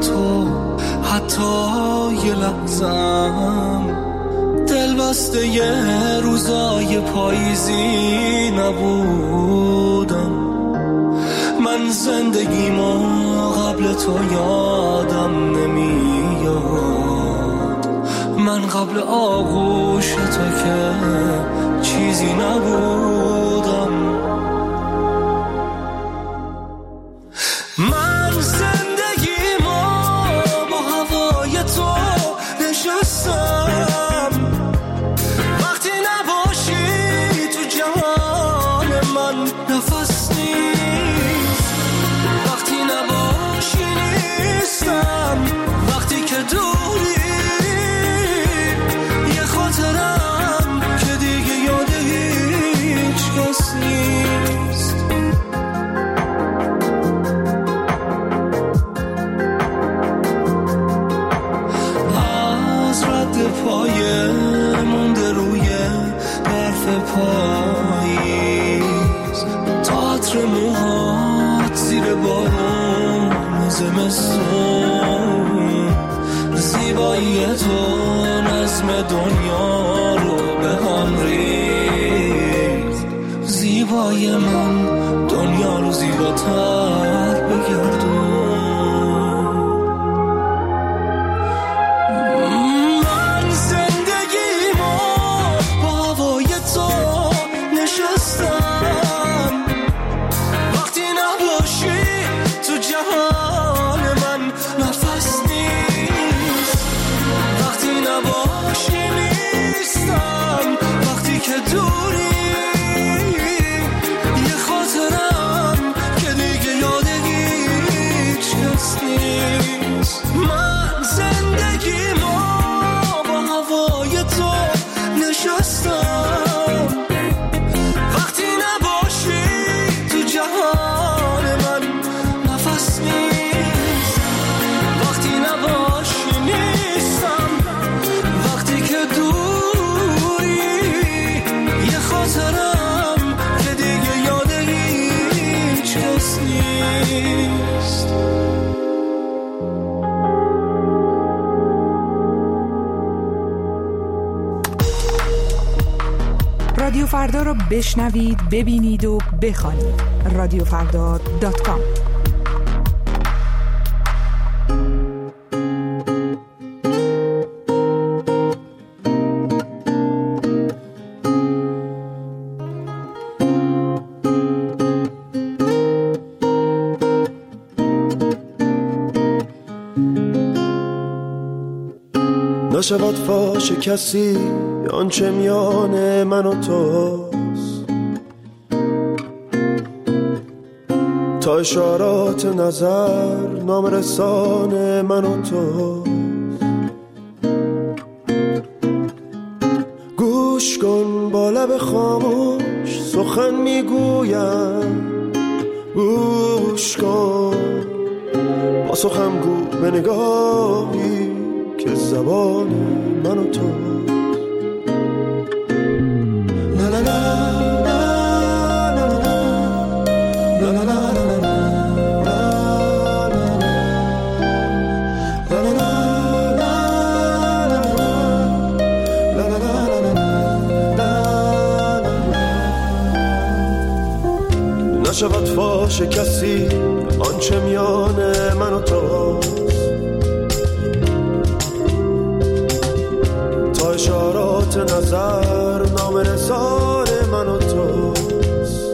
تو حتی یه لحظم دل بسته یه روزای پاییزی نبودم. من زندگیمو قبل تو یادم نمیاد، من قبل آغوش تو که چیزی نبودم. من زندگیمو با هوای تو نشستم، وقتی نباشی تو جهان من نفس نیست، وقتی نباشی نیستم، وقتی که دوری یه خاطرم که دیگه یاد هیچ کس نیست. از رد پایه مونده روی برف پاییز، تئاتر موهات زیر بارون زمستون، زیبایی تو نظم دنیا رو به هم ریخت، زیبای من دنیا رو زیباتر بگردون. من زندگیمو با هوای تو نشستم، وقتی نباشی تو جهان من نفس نیست، وقتی نباشی نیستم، وقتی که دوری یه خاطرم که دیگه یاد هیچ کس نیست. من زندگیمو با هوای تو نشستم، وقتی نباشی تو جهان من نفس نیست، وقتی نباشی نیستم، وقتی که دوری یه خاطرم که دیگه یاد هیچ کس نیست. رادیو فردا رو بشنوید، ببینید و بخوانید. رادیوفردا.com. نشود فاش کسی آنچه میان من و توست، تا اشارات نظر نامرسان من و توست. گوش کن با لب خاموش سخن میگویم، گوش کن با سخن گو به نگاهی که زبان من و تو. لا لا لا لا لا لا لا لا نشود فاش کسی آنچه میان من و توست، تا اشارات نظر نامرسان من و توست.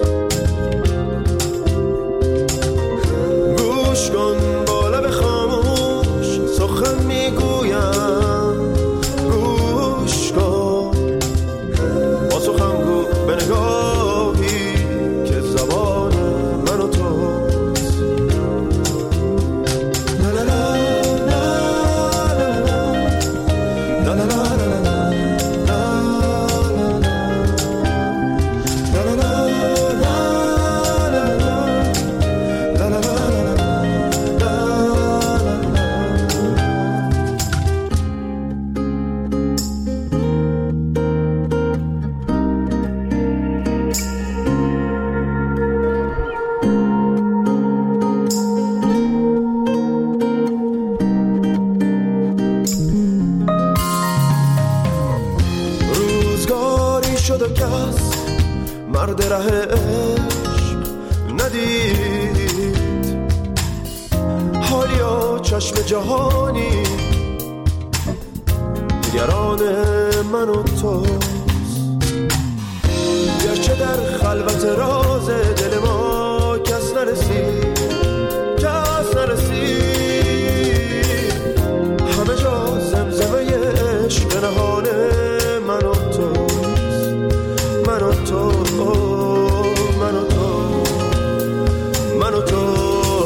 گوش کن با لب خاموش سخن میگویم، گوش کن با سخن گو به نگاهی که زبان من و توست. لا لا لا لا لا لا لا لا لا لا لا. مرد ره عشق ندید، حالیا چشم جهانی نگران من و توست، گرچه در خلوت راز دل ما کس نرسید، کس نرسید، همه جا زمزمه عشق نهان من و توست، من و تو، من و تو، من و تو.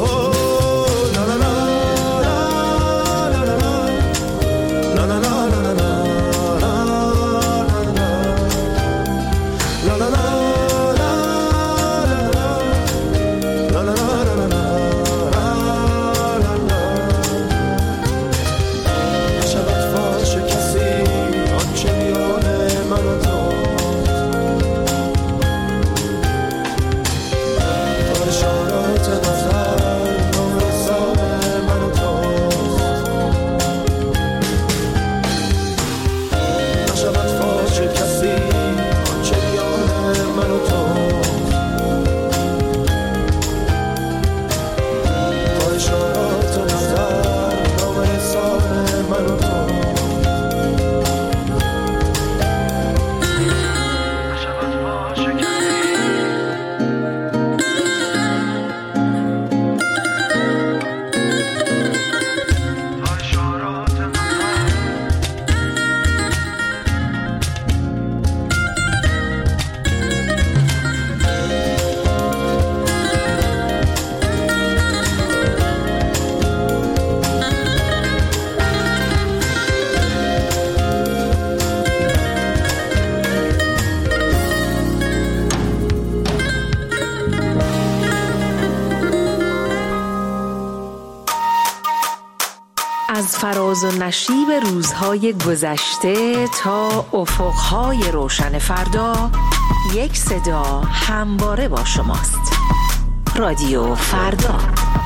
از فراز و نشیب روزهای گذشته تا افقهای روشن فردا، یک صدا همواره با شماست. رادیو فردا.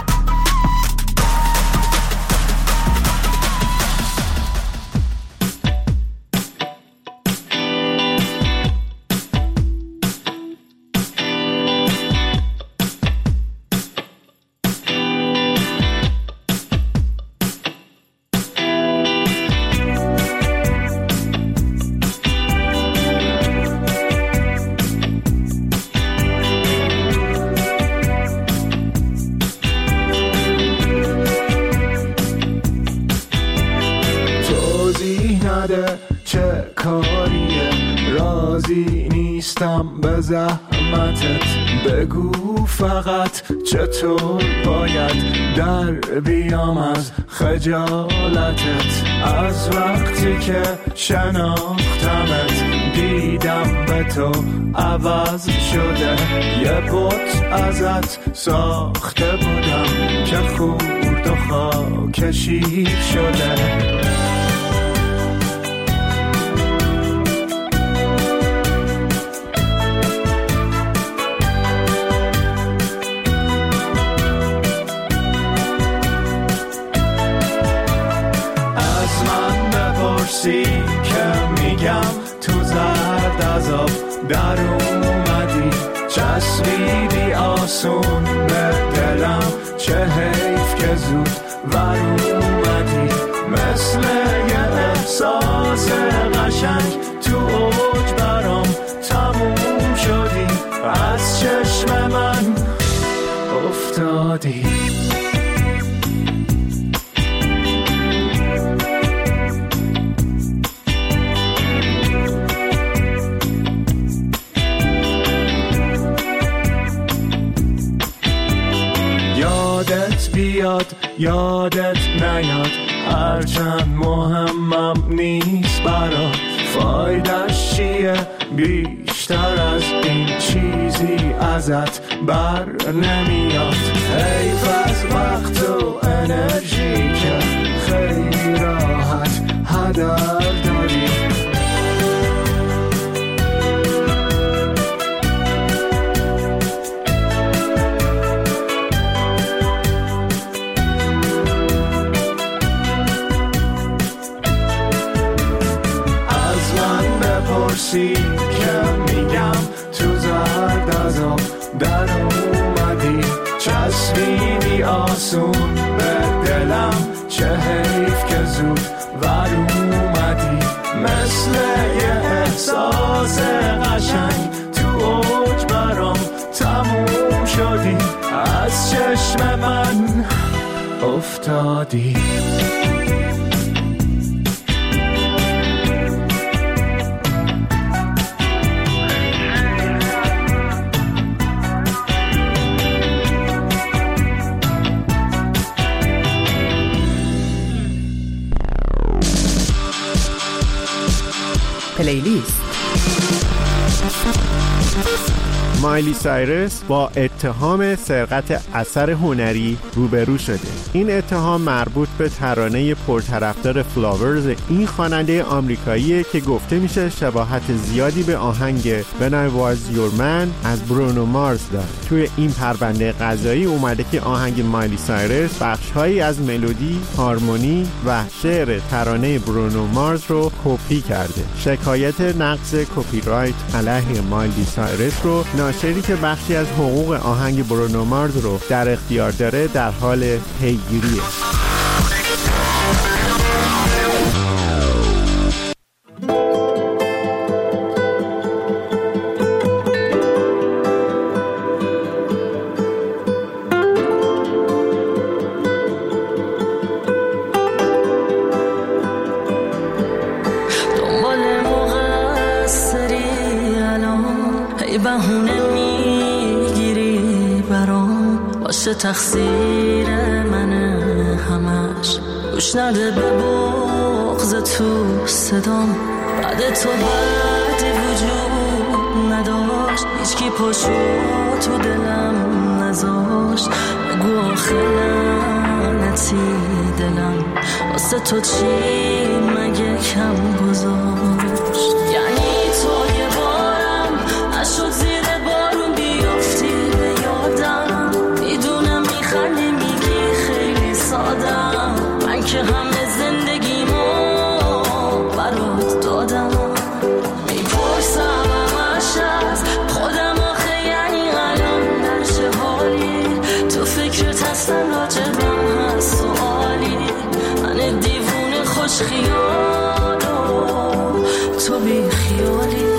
چه کاریه راضی نیستم به زحمتت، بگو فقط چطور باید در بیام از خجالتت. از وقتی که شناختمت دیدم به تو عوض شده، یه بت ازت ساخته بودم که خورد و خاکشیر شده. که میگم تو زرد از آب در اومدی، چسبیدی آسون به دلم، چه حیف که زود ور اومدی. مثل یه احساس قشنگ تو اوج برام تموم شدی، از چشم من افتادی. بیاد یادت نیاد، هرچند مهمم نیست برات، فایدش چیه بیشتر از این چیزی ازت بر نمیاد. حیف از وقت و انرژی که خیلی راحت هدر داری. که میگم تو زرد در اومدی چسبیدی آسون به دلم، چه حیف که زود ور اومدی، مثل یه احساس قشنگ تو اوج برام تموم شدی، از چشم من افتادی. پلیلیست. مایلی سایرس با اتهام سرقت اثر هنری روبرو شده. این اتهام مربوط به ترانه پرطرفدار فلاورز این خواننده آمریکاییه که گفته میشه شباهت زیادی به آهنگ When I Was Your Man از برونو مارز داره. توی این پرونده قضایی اومده که آهنگ مایلی سایرس بخش‌هایی از ملودی، هارمونی و شعر ترانه برونو مارز رو کپی کرده. شکایت نقض کپی رایت علیه مایلی سایرس رو ناشری که بخشی از حقوق آهنگ برونو مارز رو در اختیار داره در حال پیگیریه. تقصیر منه همش، گوش نده به بغض تو صدام، بعد تو بعدی وجود نداشت، هیچکی پاشو تو دلم نذاشت، بگو آخه لعنتی دلم واسه تو چی مگه کم گذاشت، یعنی تو یه بارم نشد زیر بارون بیافتی به یادم، میدونم میخندی میگی خیلی سادم، من که همه زندگیمو برات دادم، میپرسم همش از خودم آخه یعنی الان در چه حالی، تو فکرت هستن راجبم هست سوالی، من دیوونه خوش خیال و تو بی خیالی.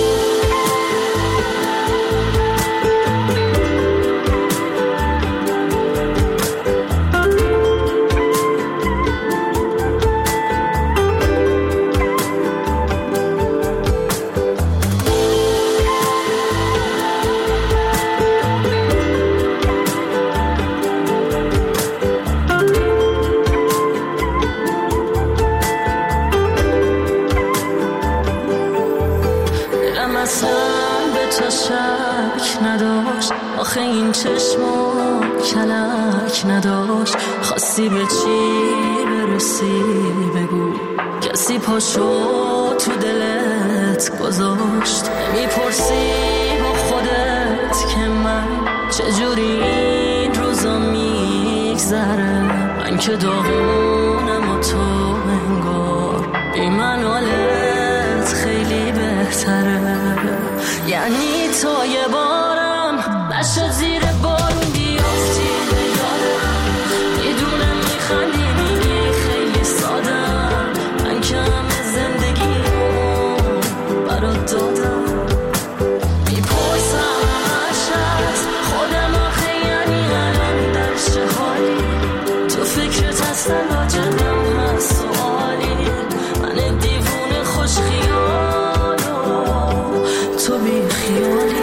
آخه این چشمو کلک نداشت، خواستی به چی برسی بگو، کسی پاشو تو دلت گذاشت، میپرسی با خودت که من چجوری این روزا میگذره، من که داغونم و تو انگار بی من حالت خیلی بهتره، یعنی تو یه بارم نشد زیر بارون بیافتی به یادم، میدونم میخندی میگی خیلی سادم، من که همه زندگیمو برات دادم، میپرسم همش از خودم آخه یعنی الان در چه حالی، تو فکرت هستن راجبم هست سوالی، من دیوونه خوش خیال و تو بی خیالی.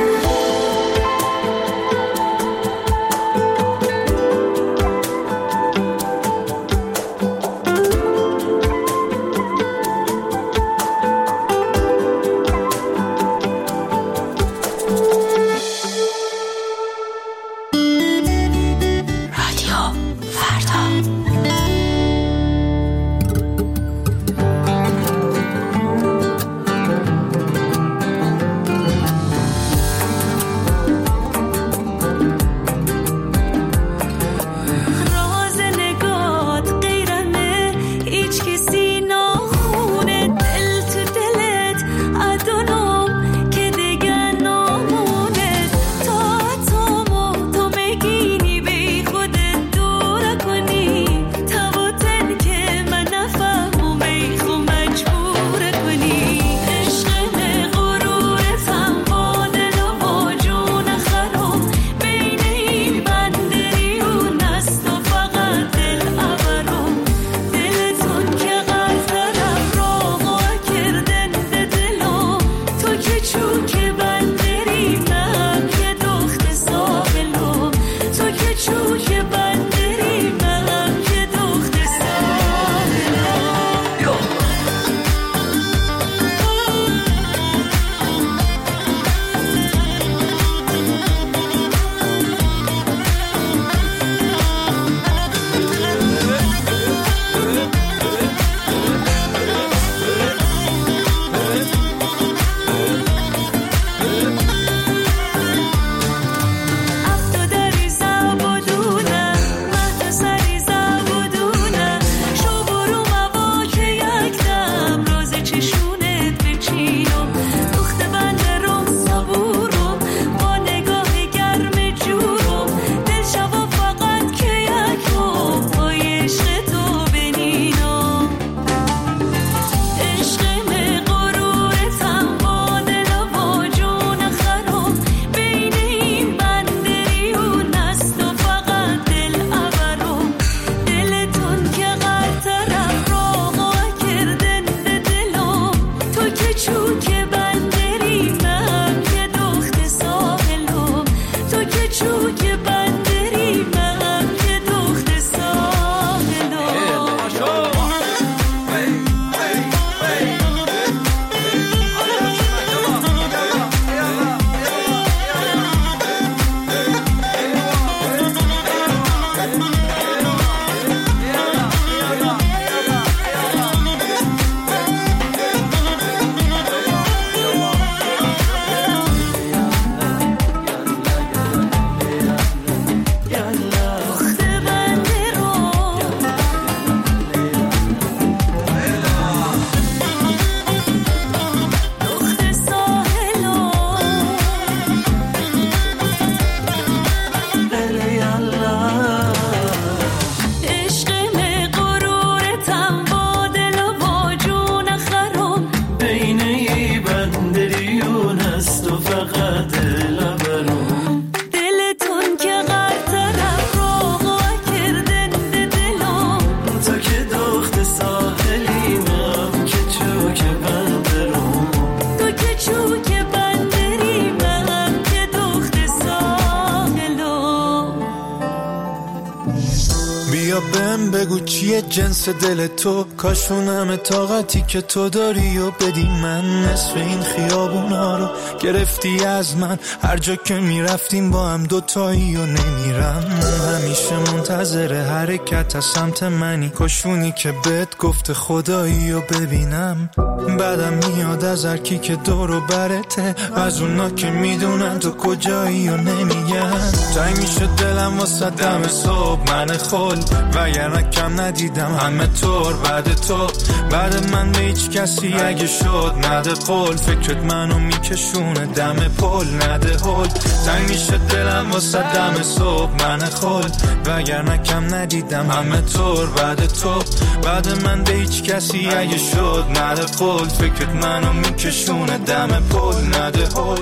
بگو چیه جنس دل تو، کاشونم طاقتی که تو داری و بدی من. نصف این خیابونا رو گرفتی از من، هر جا که میرفتیم با هم دوتایی و نمیرم. همیشه منتظر حرکت از سمت منی، کاشونی که بهت گفته خدایی و ببینم. بعدم میاد از هر کی که دور و برته، از اونا که میدونن تو کجایی و نمیگن. تنگ میشه دلم واسه دم صبح من خل، وگرنه کم ندیدم همه طور بعد تو. بعد من به هیچ کسی اگه شد نده قول، فکرت منو میکشونه دم پل نده هل. تنگ میشه دلم واسه دم صبح من خل، وگرنه کم ندیدم همه طور بعد تو. بعد من به هیچ کسی اگه شد نده قول، فکرت منو میکشونه دم پل نده هل.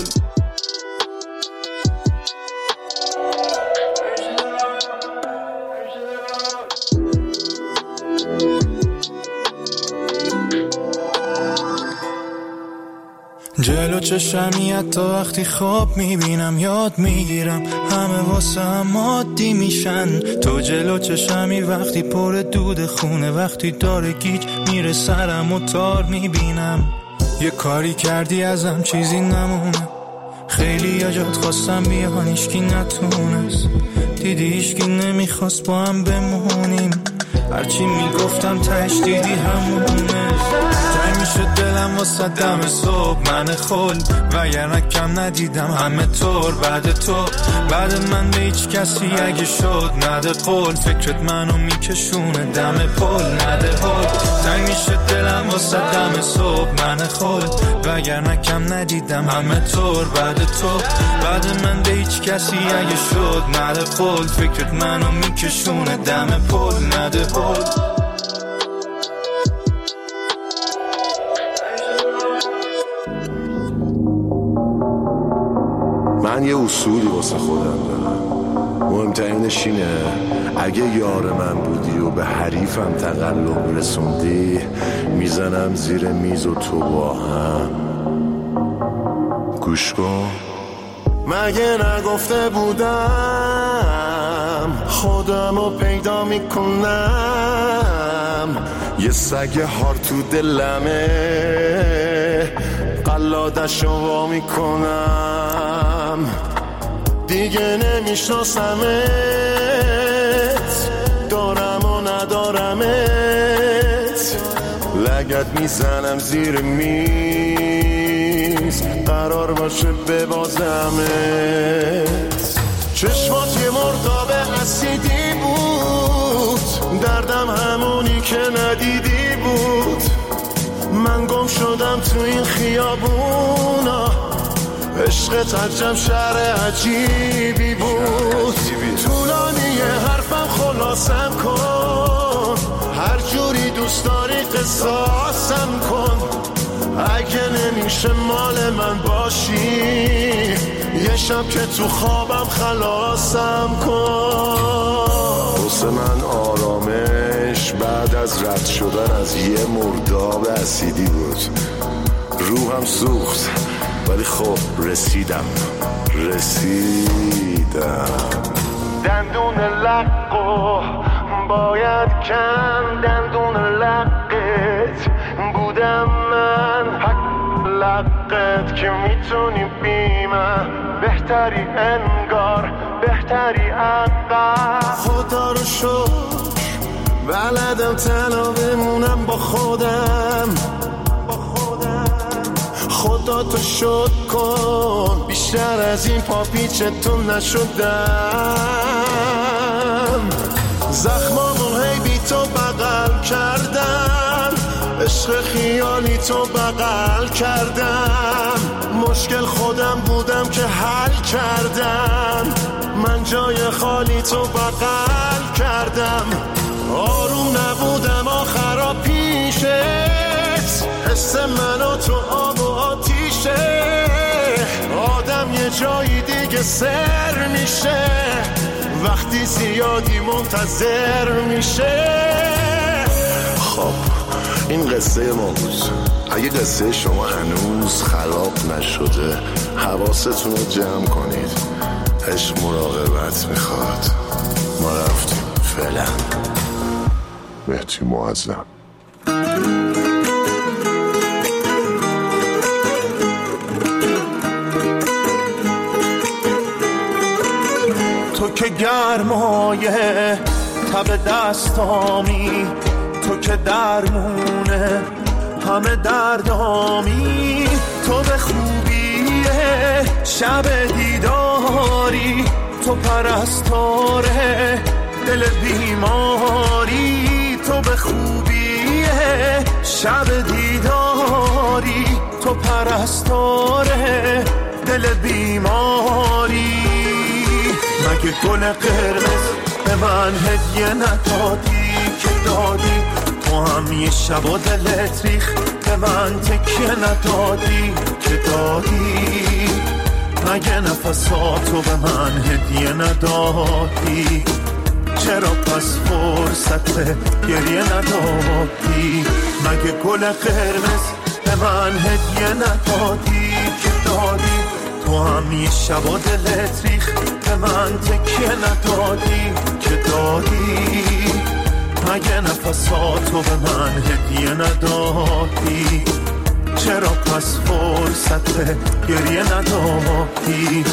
جلو چشمی حتی وقتی خواب میبینم یاد میگیرم، همه واسه هم عادی میشن. تو جلو چشمی وقتی پر دود خونه، وقتی داره گیج میره سرم و تار میبینم. یه کاری کردی ازم چیزی نمونه، خیلی یا جات خواستم بیان ایشکی نتونست، دیدی ایشکی نمیخواست با هم بمونیم، هرچی میگفتم تش دیدی همونه. تنگ میشه دلم واسه دم صبح من خل، وگرنه کم ندیدم همه طور بعد تو. بعد من به هیچ کسی اگه شد نده قول، فکرت منو میکشونه دم پل نده هل. تنگ میشه دلم واسه دم صبح من خل، وگرنه کم ندیدم همه طور بعد تو. بعد من به هیچ کسی اگه شد نده قول، فکرت منو میکشونه دم پل نده هل. من یه اصولی واسه خودم دارم، مهمترینش اینه اگه یار من بودی و به حریفم تقلب رسوندی، میزنم زیر میز و تو با هم. گوش کن، مگه نگفته بودم خودم رو پیدا میکنم، یه سگ هار تو دلمه قلادش رو وا میکنم. دیگه نمیشناسمت، دارم و ندارمت، لگت میزنم زیر میز قرار باشه ببازمت. چشمات یه مرداب اسیدی بود، دردم همونی که ندیدی بود. من گم شدم تو این خیابونا، عشقت عجب شهر عجیبی بود. طولانی حرفم خلاصم کن، هر جوری دوست داری قصاصم کن. اگه نمیشه مال من باشی، یه شب که تو خوابم خلاصم کن. واسه من آرامش بعد از رد شدن از یه مرداب اسیدی بود. روحم سوخت ولی خب رسیدم. دندون لقو باید کن، دندون لقت بودم من، حق لقت که میتونی بی من، بهتری انگار بهتری عقب. خدا رو شکر بلدم تنها بمونم با خودم، خدا تو شد کن بیشتر از این پاپیچتون نشدم. زخمامون هی بی تو بغل کردم، عشق خیالی تو بغل کردم. مشکل خودم بودم که حل کردم، من جای خالی تو بغل کردم. آروم نبودم آخرا پیشت، حس منو تو آب و آتیشه. آدم یه جایی دیگه سر میشه، وقتی زیادی منتظر میشه. خب این قصه ما بود. اگه قصه شما هنوز خراب نشده حواستون رو جمع کنید، عشق مراقبت میخواد. ما رفتیم فعلا. مهدی معظم. تو که گرمایه تب دستامی، تو که درمونه همه دردامی، تو به خوبیه شب دیداری، تو پرستاره دل بیماری، تو به خوبیه شب دیداری، تو پرستاره دل بیماری. مگه گل قرمز به من هدیه ندادی که دادی، تو هم یه شب و دلت ریخ به من تکیه ندادی که دادی. مگه نفساتو به من هدیه ندادی، چرا پس فرصت گریه ندادی؟ مگه گل قرمز به من هدیه ندادی که دادی، تو هم یه شب و دلت ریخ به من تکیه ندادی که دادی. مگه نفساتو به من هدیه ندادی، چرا پس فرصت گریه ندادی؟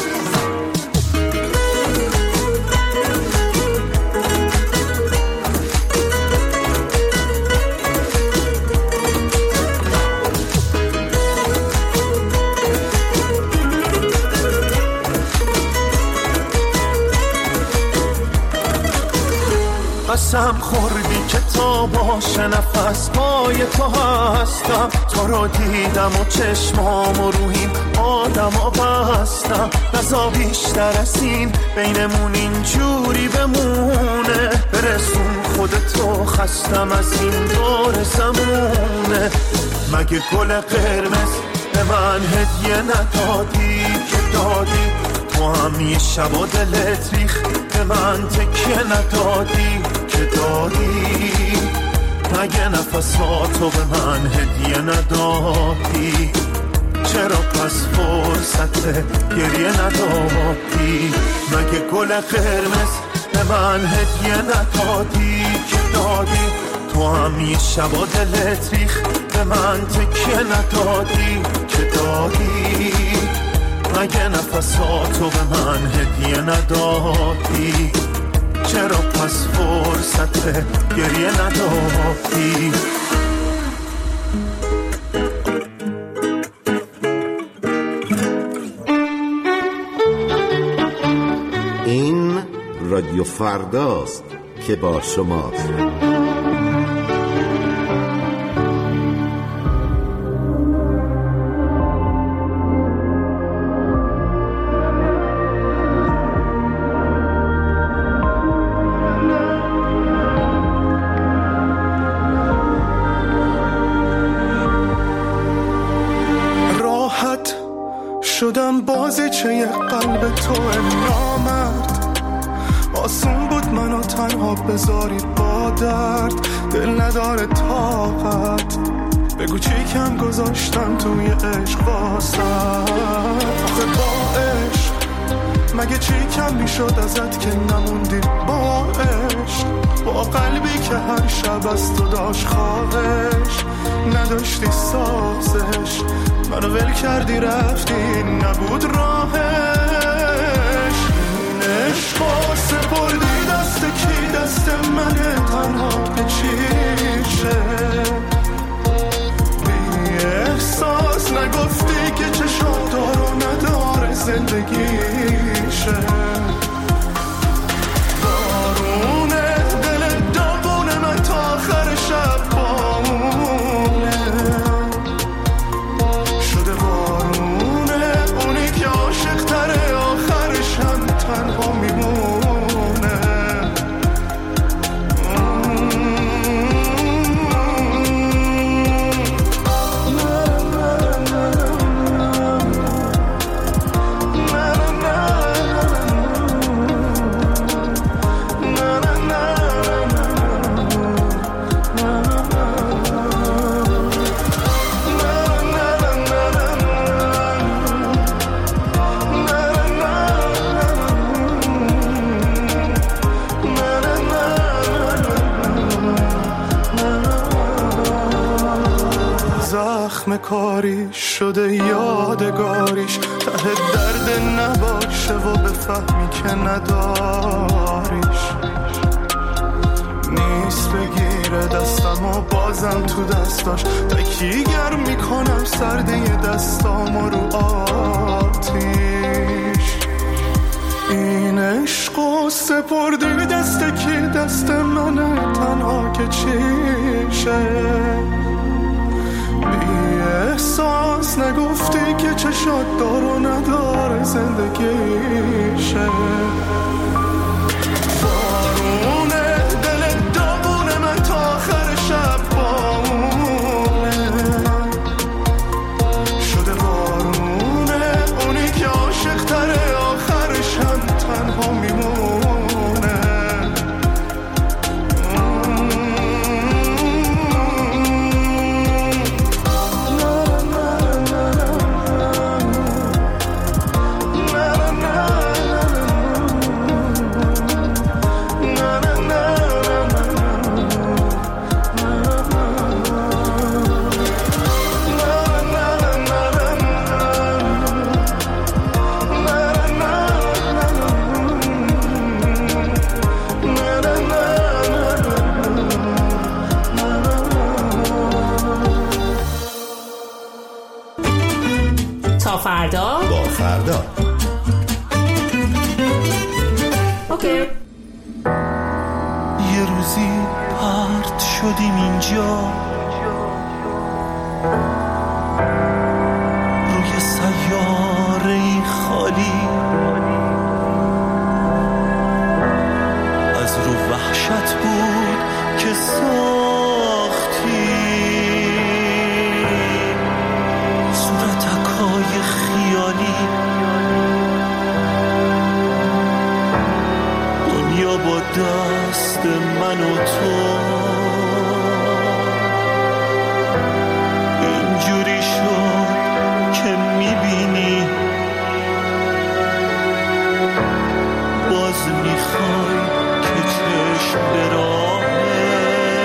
قسم خوردی که تا باشه نفس پای تو هستم، تو رو دیدم و چشمام و روحیم آدم بستم. نزا بیشتر از این بینمون اینجوری بمونه، برسون خودتو خستم از این دور زمونه. مگه گل قرمز به من هدیه ندادی که دادی، تو هم یه شب و دلت ریخ به من تکیه ندادی که دادی. مگه نفساتو به من هدیه ندادی، چرا پس فرصت گریه ندادی؟ مگه گل قرمز به من هدیه ندادی که دادی، تو هم یه شب و دلت ریخ به من تکیه ندادی که دادی. مگه نفساتو به من هدیه ندادی، چرا پس فرصت گریه ندادی؟ این رادیو فرداست که با شماست. شدم بازیچه قلب تو نامرد، آسون بود منو تنها بذاری با درد، دل نداره طاقت بگو چی کم گذاشتم توی عشق واسد. آخه با عشق مگه چی کم میشد ازت که نموندی با عشق، با قلبی که هر شب از تو داشت خواهش، نداشتی سازش منو ول کردی رفتی نبود راهش. این عشقا سپردی دست کی؟ دست منه تنها به چیشه، بی احساس نگفتی که چشم دارو نداره زندگیشه. بارونه دل داغونه من تا آخر شب بامونه، شده بارونه اونی که عاشق تره آخرش هم تنها میمونه. زخم کاری شده یادگاریش، ته درد نباشه و بفهمی که نداریش. نیست بگیره دستم و بازم تو دستاش تکیگر میکنم سرده دستام رو آتیش. این عشق و سپردی دست کی؟ دست منه تنها که چیشه. بی احساس نگفتی که چشات دار و نداره زندگیشه. بارونه دل دامونه من تا آخر شب بامونه شده. بارونه اونی که عاشق تره آخرش هم تنها میمونه. تا فردا با فردا. اوکی. یه روزی پرت شدیم اینجا روی سیاره‌ای خالی، از رو وحشت بود که ساختی صورتکای خیالی. دنیا با دست من و تو اینجوری شد که میبینی باز میخوای که چشم به راهت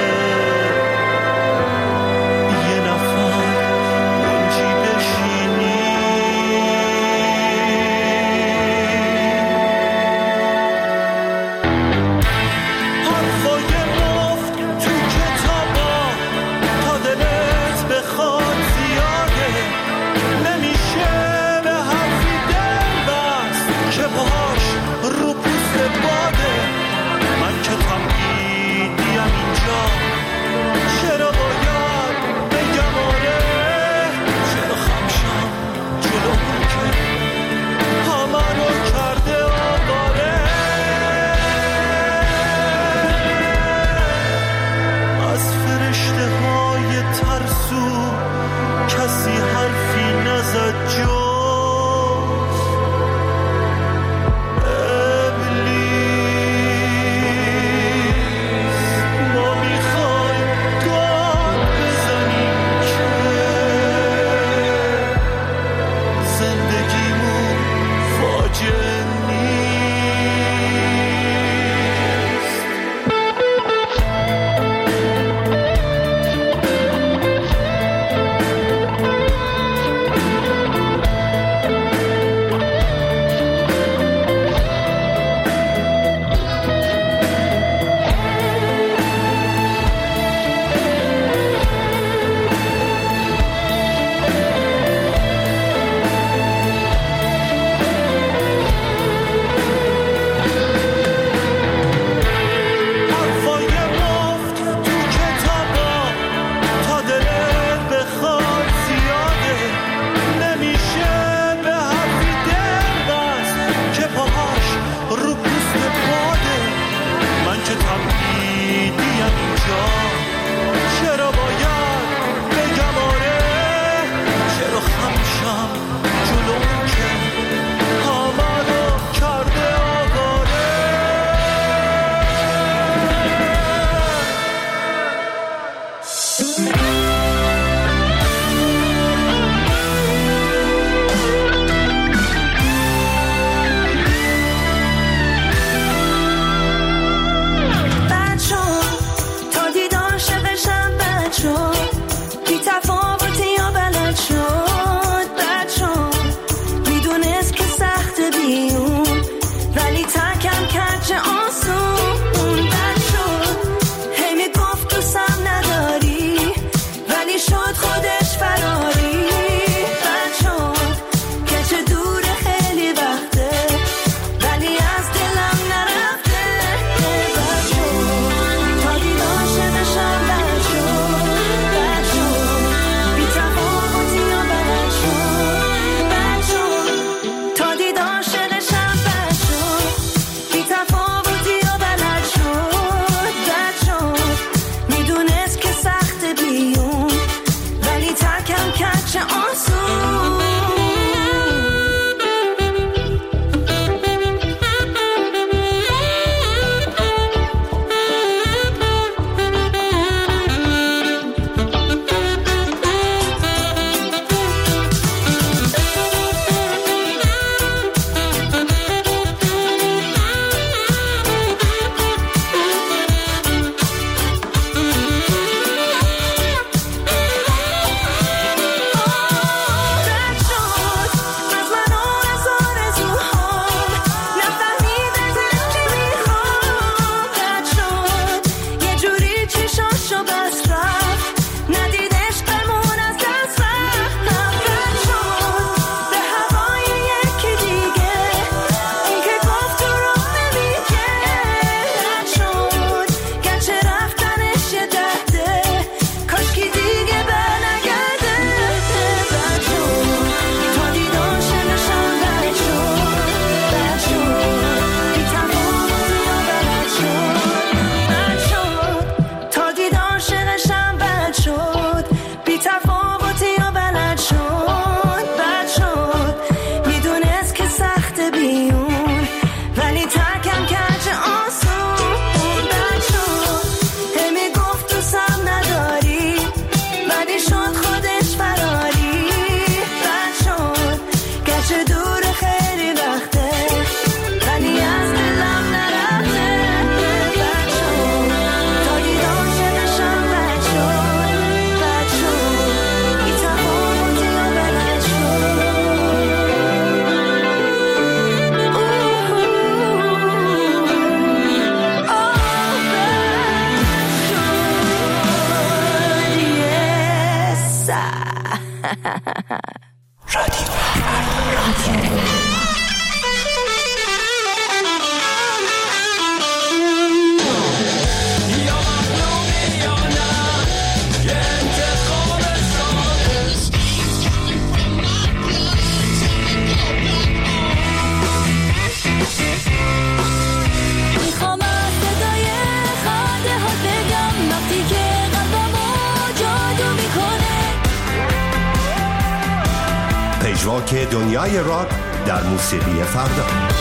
راک دنیای راک در موسیقی فردا.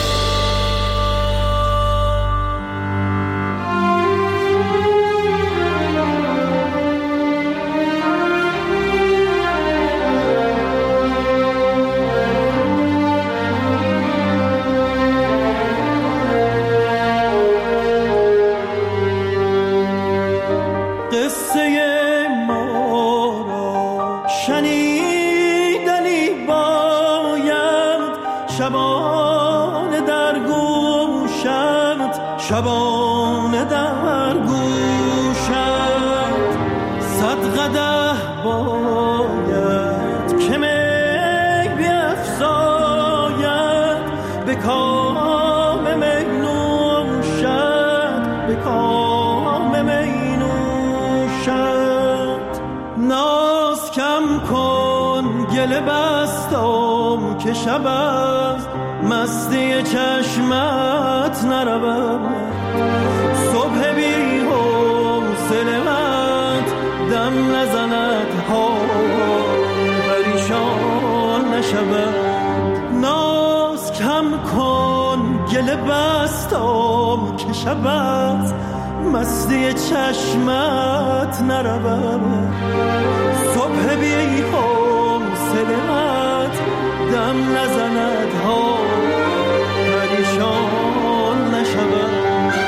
شبانه در گوشت 100 قدح باید که می بیفزاید به کام می نوشد، به کام می نوشد. ناز کم کن گله بستم که شب است، مستی چشمت نرود. صبح بی حوصله‌ات دم نزند ها پریشان نشود. ناز کم کن گله بستم که شب است، مستی چشمت نرود. صبح بی حوصله‌ات دم نزند ها پریشان نشود.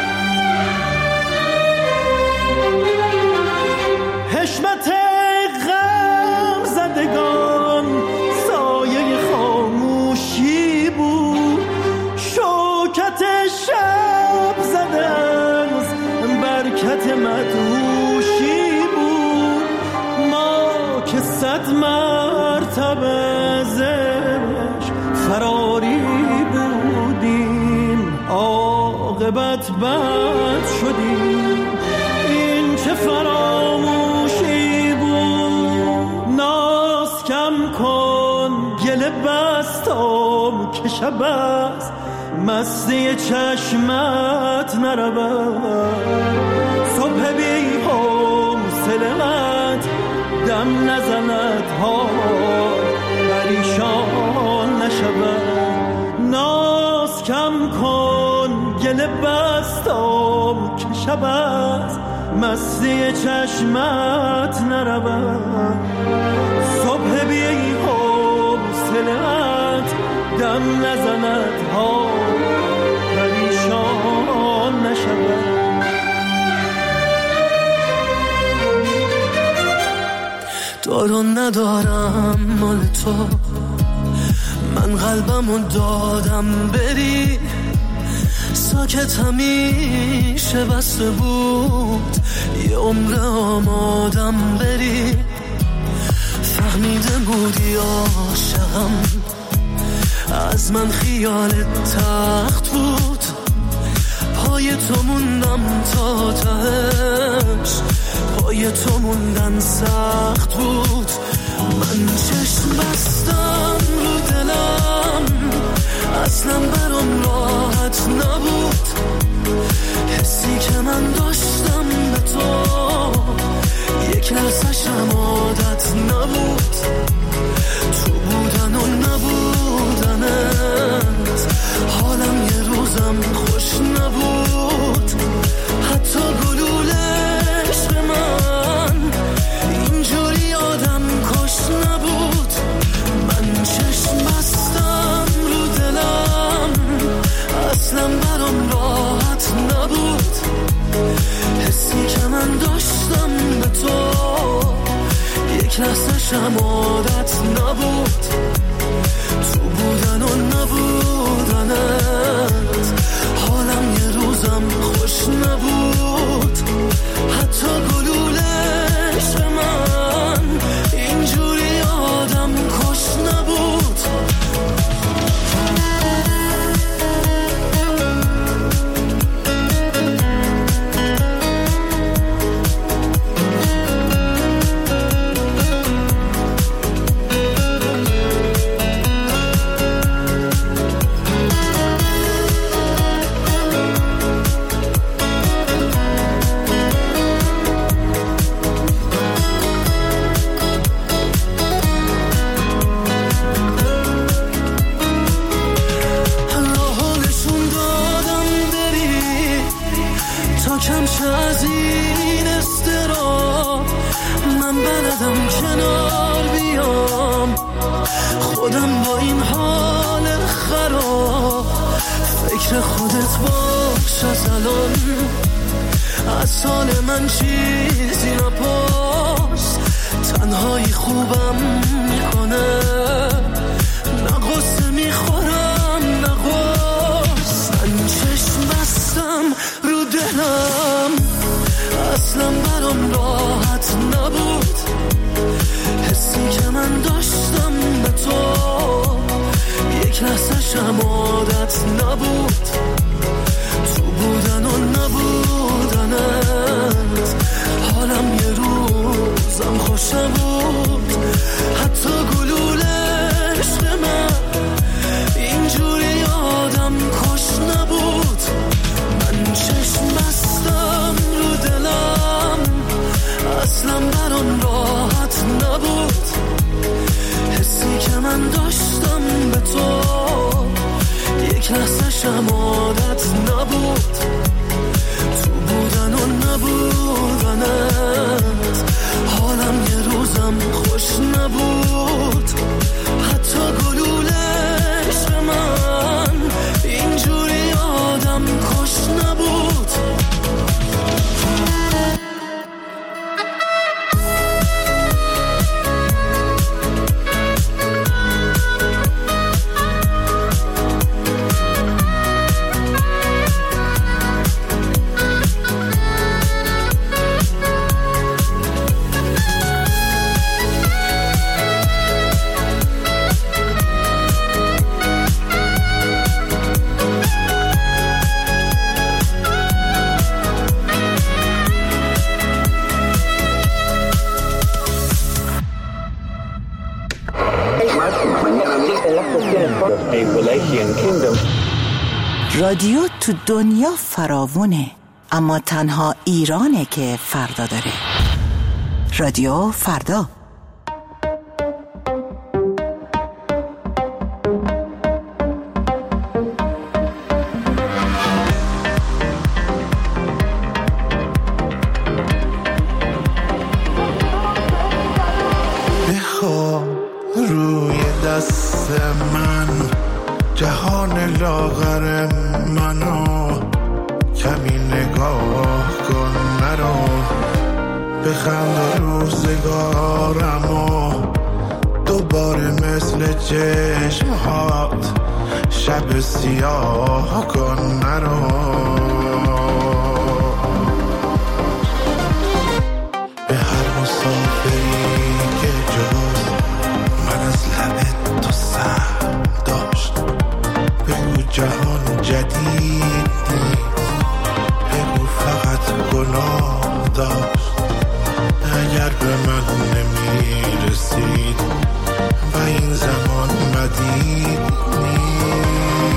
حشمت غم زدگان سایه خاموشی بود، شوکت شب زده از برکت مدهوشی بود. ما که 100 مرتبه زش فراری بودیم، عاقبت بد شدیم. این چه فراموشی بود. ناز کم کن گله بستم که شب است، مستی چشمت نرود. صبح بی حوصله‌ات دم نزند ها پریشان نشود. ناز کم کن گله بستم که شب است، مستی چشمت نرود. صبح بی حوصله‌ات دم نزند ها پریشان نشود. دارم ندارم مال تو، من قلبمو دادم بری. ساکت همیشه بسته بود، یه عمر آمادم بری. فهمیده بودی عاشقم، از من خیالت تخت بود. پای تو موندم تا تهش، پای تو موندن سخت بود. من چشم بستم رو دلم، اصلا برام راحت نبود. حسی که من داشتم به تو یک لحظه‌شم عادت نبود. تو بودن و نبودنت حالم یه روزم خوش نبود. حتی گلولش به من اینجوری آدم کش نبود. من چشم بستم رو دلم، اصلا برام راحت نبود. حسی که من داشتم به تو یک لحظه شم عادت نبود. تو بودن و نبودنت حالم یه روزم خوش نبود. حتی گلولش به من اینجوری آدم کش نبود. اومدم کنار بیام، خودم با این حال خراب. فکر خودت باش از الان، از حال من چیزی نپرس. تنهایی خوبم میکنه، نه غصه میخورم نه غصه. من چشم بستم رو دلم، اصلا برام راحت نبود. حسی که من داشتم به تو یک لحظه شم عادت نبود. تو بودن و نبودنت حالم یه روزم خوش نبود. حتی گلوله عشق من اینجوری آدم کش نبود. من چشم بستم رو دلم، اصلا برام راحت نبود. حسی که من داشتم به تو یک لحظه شم عادت نبود. تو بودن و نبودنت حالم یه روزم خوش نبود. حتی گلوله عشق من اینجوری آدم کش نبود. رادیو تو دنیا فراوونه، اما تنها ایرانه که فردا داره. رادیو فردا. بخواب روی دست من، جهان لاغر منو کمی نگاه کن، نرو بخند روزگارمو دوباره مثل چشمهات شب سیاه کن، نرو به هر مسافری که جز من از لب تو سر داشت. بگو جهان جدید نیست، بگو فقط گناه داشت. اگر به من نمیرسید و این زمان مدید نیست.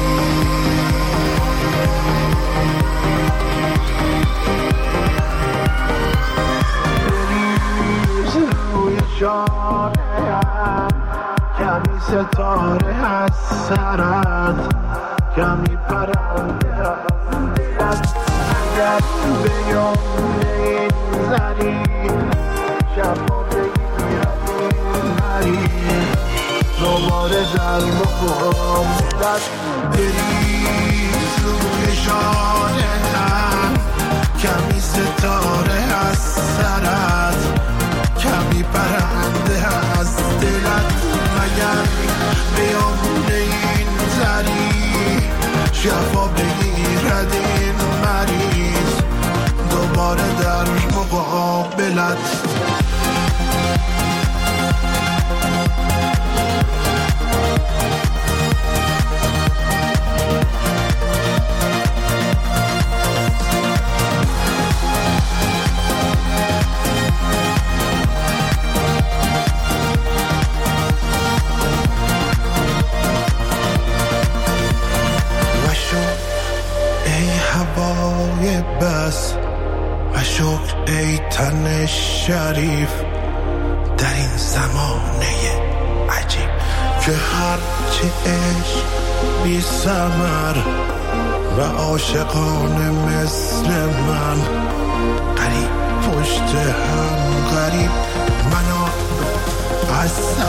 بریز روی جانم، کمی ستاره از سرت، کمی پرنده از دلت. اگر به یمن این زری شفا بگیرم نری، دوباره در مقابلت. بریز روی جانم، کمی ستاره از سرت، کمی پرنده از دلت. مگر بیام این زری شفا بگیرد این مریض، دوباره در مقابلت. بس و شکر ای تن شریف در این زمانه عجیب که هرچی عشق بی ثمر و عاشقان مثل من قریب پشت هم قریب. منو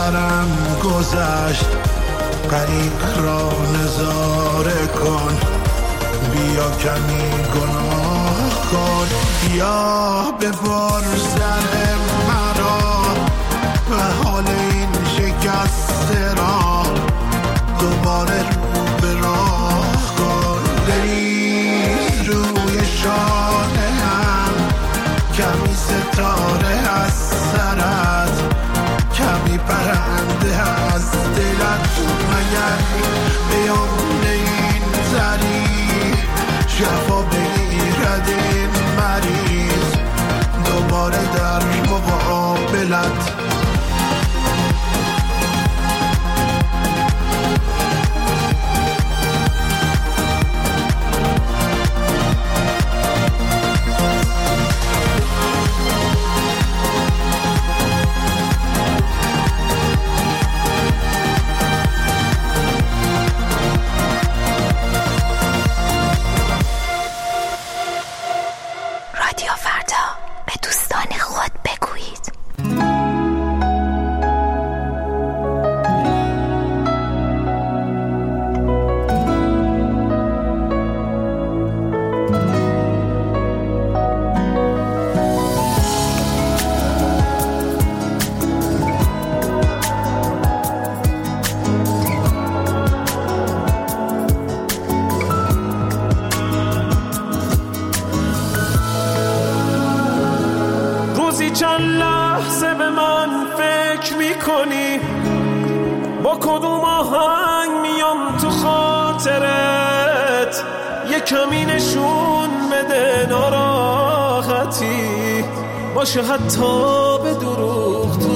سرم گذشت، غریق را نظاره کن، بیا کمی گناه کن، بیا ببار سر مرا و حال این شکسته را دوباره رو به راه کن. بریز روی شانه هم کمی ستاره از سرت، کمی پرنده از دلت، مگر بیان این زری شفا بگیرد این مریض دوباره در مقابلت. چند لحظه به من فکر میکنی با کدوم آهنگ میام تو خاطرت، یه کمی نشون بده ناراحتی باشه حتی به دروغ تو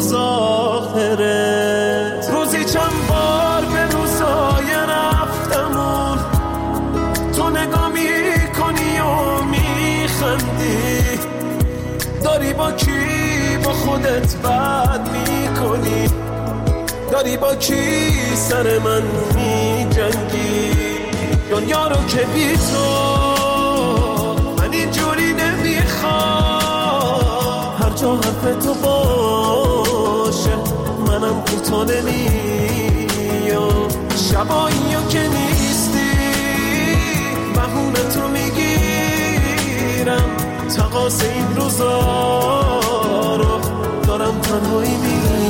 ظاهرت. روزی چند بار به روزای رفتمون تو نگاه میکنی و میخندی، داری با کی با خودت بد میکنی، داری با کی سر من میجنگی. دنیا رو که بی تو من اینجوری نمیخوام، هر جا حرف تو باشه منم کوتا نمیام. شباییو که نیستی بهونه تو میگیرم، تقاس این روزا رو دارم تنهایی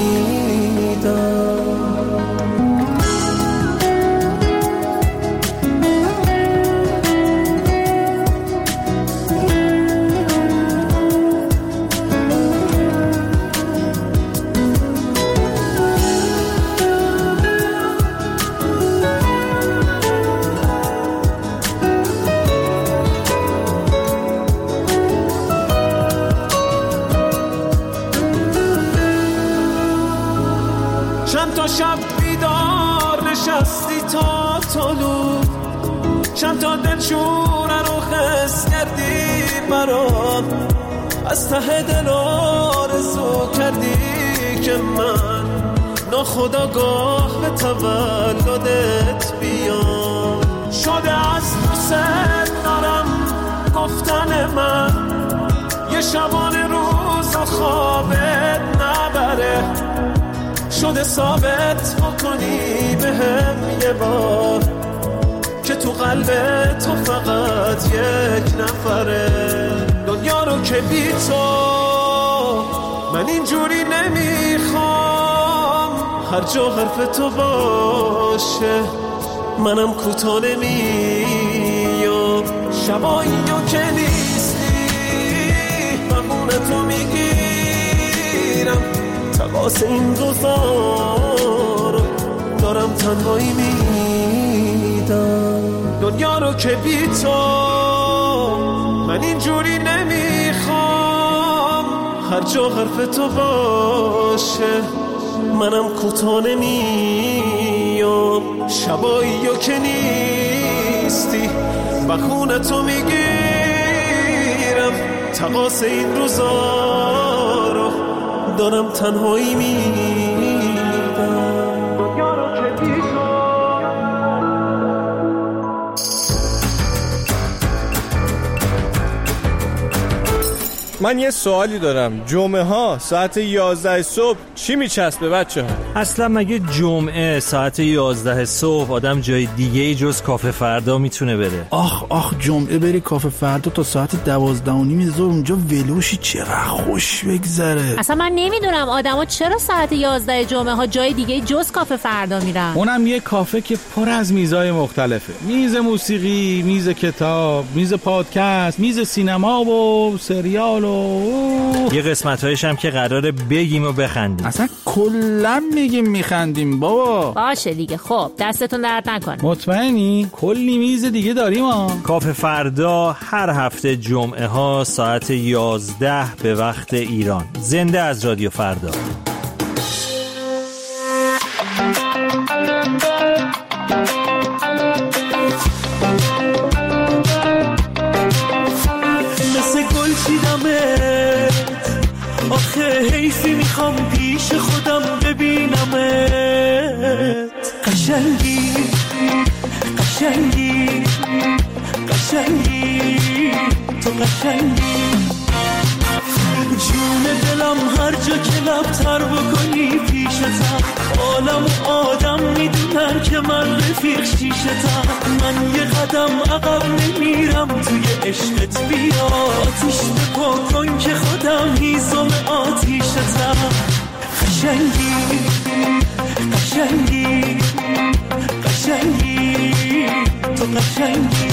میدم. چند تا شب بیدار نشستی تا طلوع، چند تا دلشونه رو خس کردی برام، از ته دل آرزو کردی که من ناخودآگاه به تولدت بیام. شده از دوست دارم گفتن من یه شبانه روز و خوابت نبره، شده ثابت بکنی بهم یه بار که تو قلب تو فقط یک نفره. دنیا رو که بی تو من اینجوری نمیخوام، هر جا حرف تو باشه منم کوتا نمیام. شباییو که نیستی بهونه تو میگیرم، تقاس این روزا رو دارم تنهایی میدم. دنیا رو که بی تو من اینجوری نمیخوام، هر جا حرف تو باشه منم کوتا نمیام. شباییو که نیستی بخونه تو میگیرم، تقاس این روزا رو دارم تنهایی میدم. من یه سوالی دارم. جمعه ها ساعت 11 صبح چی میچسبه بچه ها؟ اصلا مگه جمعه ساعت 11 صبح آدم جای دیگه جز کافه فردا میتونه بره؟ آخ جمعه بری کافه فردا تا ساعت 12:30 ظهر اونجا ولوشی چقدر خوش بگذره. اصلا من نمیدونم آدما چرا ساعت 11 جمعه ها جای دیگه جز کافه فردا میرن. اونم یه کافه که پر از میزای مختلفه. میز موسیقی، میز کتاب، میز پادکست، میز سینما و سریال و یه قسمت‌هایش هم که قراره بگیم و بخندیم. اصلا کلا میگیم میخندیم بابا. باشه دیگه، خب دستتون درد نکنه. مطمئنی؟ کلی میز دیگه داریم ها. کافه فردا هر هفته جمعه ها ساعت 11 به وقت ایران. زنده از رادیو فردا. مثل گل چیدمت، آخه حیفی میخوام پیش خودم ببینمت. قشنگی قشنگی قشنگی تو قشنگی، جون دلم هر جا که لبتر بکنی پیشتم. عالم و آدم میدونن که من رفیق شیشتم. من یه قدم عقب نمیرم توی عشقت، بیا آتیش بپا کن که خودم هیزم آتیشتم. قشنگی قشنگی قشنگی تو قشنگی.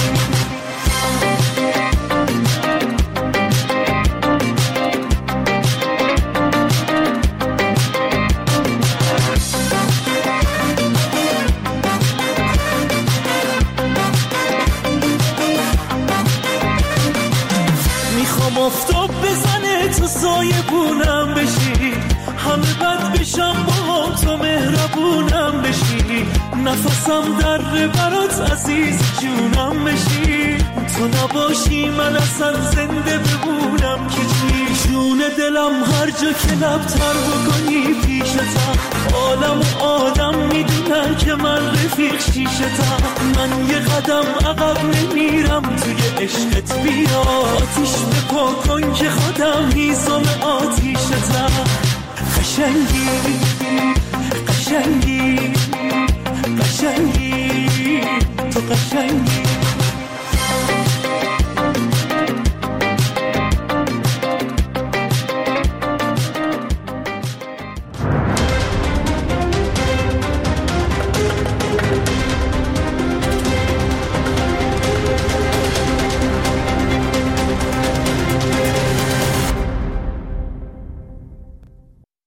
میخوام آفتاب بزنه تو سایبونم بشی، همه بد بشم با تو مهربونم بشی. نفسم در برات عزیز جونم بشی، تو نباشی من اصلا زنده بمونم که چی. جون دلم هر جا که لبتر بکنی پیشتم. عالم و آدم میدونن که من رفیق شیشتم. من یه قدم عقب نمیرم توی عشقت، بیا آتیش بپا کن که خودم هیزم آتیشتم. قشنگی قشنگی قشنگی تو قشنگی.